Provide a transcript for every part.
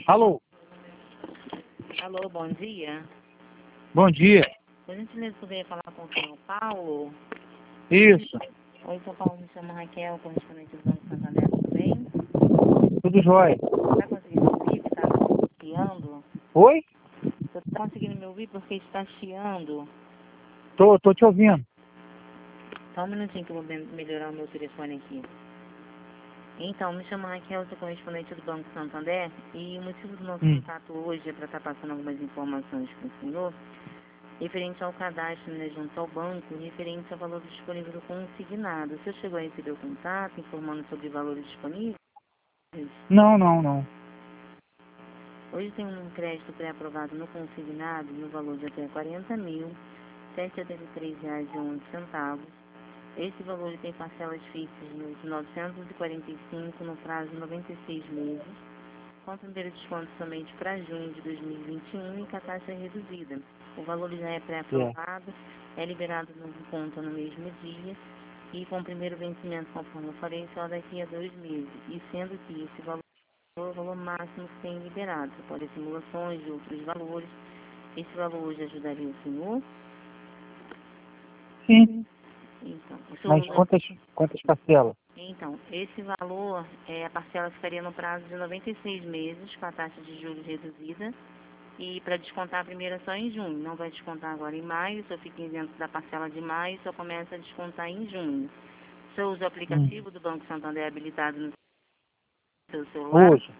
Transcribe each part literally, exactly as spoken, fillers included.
Alô? Alô, bom dia. Bom dia. Por gentileza, poderia falar com o senhor Paulo? Isso. Oi, senhor Paulo, me chamo Raquel, correspondente do Banco Santander, tudo bem? Tudo jóia. Está conseguindo me ouvir? Está chiando? Oi? Você está conseguindo me ouvir porque está chiando? Tô, tô te ouvindo. Só um minutinho que eu vou me- melhorar o meu telefone aqui. Então, me chamo Raquel, sou correspondente do Banco Santander e o motivo do nosso Hum. contato hoje é para estar passando algumas informações com o senhor referente ao cadastro, né, junto ao banco, referente ao valor disponível do consignado. O senhor chegou a receber o contato informando sobre valores disponíveis? Não, não, não. Hoje tem um crédito pré-aprovado no consignado no valor de até quarenta mil, cento e setenta e três reais e onze centavos. Esse valor ele tem parcelas fixas nos novecentos e quarenta e cinco no prazo de noventa e seis meses, com primeiro desconto somente para junho de dois mil e vinte e um e com a taxa reduzida. O valor já é pré-aprovado, é liberado no conta no mesmo dia e com o primeiro vencimento, conforme eu falei, só daqui a dois meses. E sendo que esse valor é o valor máximo que tem liberado. Você pode ter simulações de outros valores. Esse valor hoje ajudaria o senhor? Sim. Então, o Mas senhor quantas, quantas parcelas? Então, esse valor, é, a parcela ficaria no prazo de noventa e seis meses, com a taxa de juros reduzida. E para descontar a primeira só em junho. Não vai descontar agora em maio, só fica isento da parcela de maio, só começa a descontar em junho. O senhor usa o aplicativo Hum. do Banco Santander habilitado no seu celular? Uso.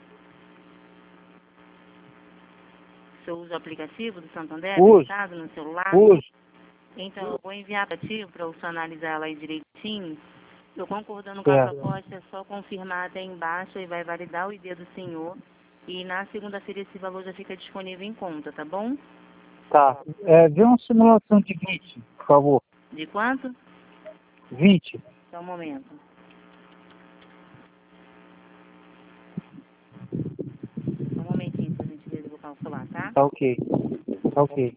O senhor usa o aplicativo do Santander Uso. habilitado no celular? Uso. Então, eu vou enviar para ti, para o senhor analisar ela aí direitinho. Eu concordando com a Certo. proposta, é só confirmar até embaixo e vai validar o I D do senhor. E na segunda-feira esse valor já fica disponível em conta, tá bom? Tá. É, vê uma simulação de vinte, por favor. De quanto? vinte. Só um momento. Só um momentinho, por gentileza, eu vou calcular, tá? Tá ok. Tá ok.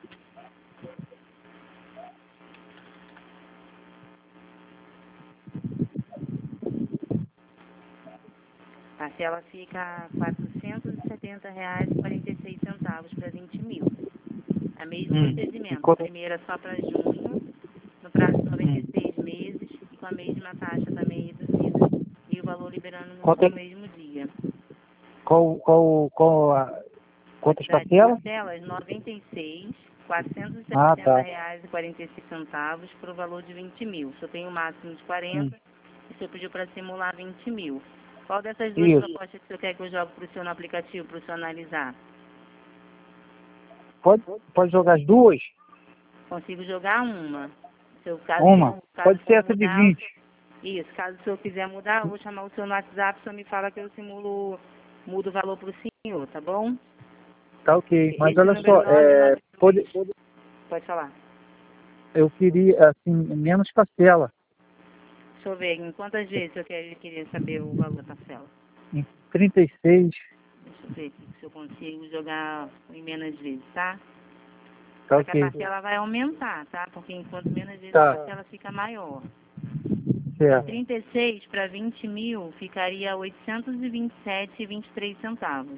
Parcela fica quatrocentos e setenta reais e quarenta e seis centavos para vinte mil. É o mesmo Hum. E procedimento. A quanto? primeira só para junho, no prazo de noventa Hum. e seis meses e com a mesma taxa também reduzida e o valor liberando no, Quanto é- no mesmo dia. Qual, qual, qual a... Quantas Quantidade de parcelas? parcelas, noventa e seis, quatrocentos e Ah, setenta tá. reais e quarenta e seis centavos para o valor de vinte mil. Se eu tenho um máximo de Hum. quarenta, e você pediu para simular vinte mil. Qual dessas duas Isso. propostas que você quer que eu jogue para o senhor no aplicativo, para o senhor analisar? Pode, pode jogar as duas? Consigo jogar uma. Se eu, caso, Uma. caso Pode ser for essa de mudar, vinte. isso, caso o senhor quiser mudar, eu vou chamar o senhor no WhatsApp, o senhor me fala que eu simulo, mudo o valor para o senhor, tá bom? Tá ok. Mas Esse olha número só, é, pode, nove nove dois, pode falar. eu queria, assim, menos parcela. Deixa eu ver, em quantas vezes eu queria, queria saber o valor da parcela? Em trinta e seis. Deixa eu ver aqui se eu consigo jogar em menos vezes, tá? Tá Só que a ok. parcela vai aumentar, tá? Porque enquanto menos vezes Tá. a parcela fica maior. De Certo. trinta e seis para vinte mil ficaria oitocentos e vinte e sete e vinte e três centavos.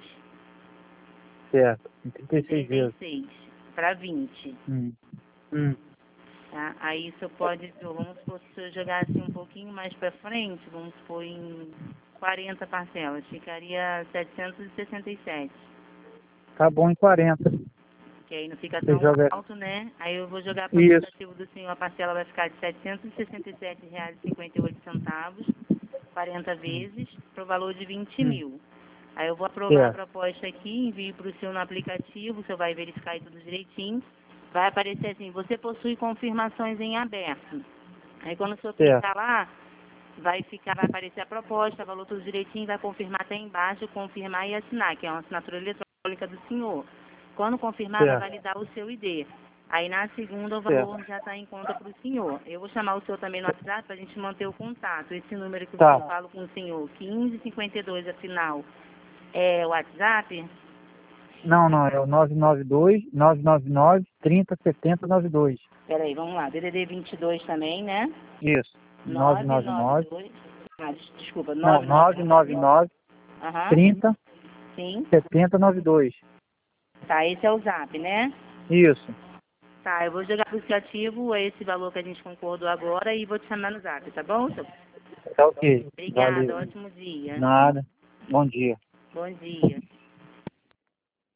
Certo. Em trinta De e seis trinta e vezes. seis para vinte. Hum. Hum. Tá? Aí isso pode, vamos supor, se eu jogar assim um pouquinho mais para frente, vamos supor em quarenta parcelas, ficaria setecentos e sessenta e sete. Tá bom em quarenta. Que aí não fica Você tão joga. alto, né? Aí eu vou jogar para o Isso. aplicativo do senhor, a parcela vai ficar de setecentos e sessenta e sete reais e cinquenta e oito centavos, quarenta vezes, para o valor de vinte Hum. mil. Aí eu vou aprovar a Certo. proposta aqui, envio para o senhor no aplicativo, o senhor vai verificar aí tudo direitinho. Vai aparecer assim, você possui confirmações em aberto. Aí quando o senhor Certo. clicar lá, vai ficar, vai aparecer a proposta, valor tudo direitinho, vai confirmar até embaixo, confirmar e assinar, que é uma assinatura eletrônica do senhor. Quando confirmar, vai Certo. validar o seu I D. Aí na segunda o Certo. valor já está em conta para o senhor. Eu vou chamar o senhor também no WhatsApp para a gente manter o contato. Esse número que Tá. eu falo com o senhor, quinze cinquenta e dois, afinal, é o WhatsApp? Não, não, é o nove nove dois, nove nove nove, trinta, setenta, noventa e dois. Peraí, vamos lá. D D D vinte e dois também, né? Isso. nove nove nove. nove nove dois. Ah, des- desculpa, Não, nove nove nove, Aham. trinta, Sim. setenta noventa e dois. Tá, esse é o zap, né? Isso. Tá, eu vou jogar aplicativo esse valor que a gente concordou agora e vou te chamar no zap, tá bom, senhor? Tá ok. Obrigada, Valeu. ótimo dia. Nada. Bom dia. Bom dia.